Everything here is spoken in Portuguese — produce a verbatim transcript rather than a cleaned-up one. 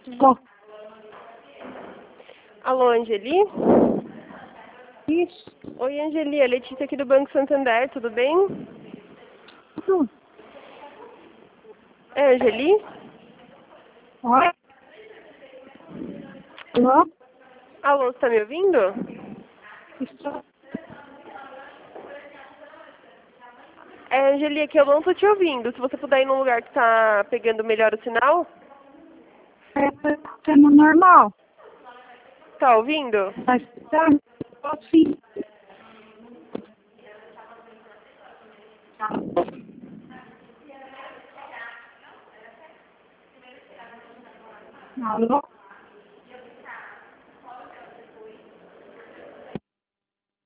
Bom, Alô, Angeli? isso. Oi, Angeli, é Letícia aqui do Banco Santander, tudo bem? Tudo. É, Angeli? Oi? Alô? Alô, você tá me ouvindo? Estou. É, Angeli, aqui eu não tô te ouvindo. Se você puder ir num lugar que tá pegando melhor o sinal, É, sendo normal. tá ouvindo? Mas tá assim. Alô?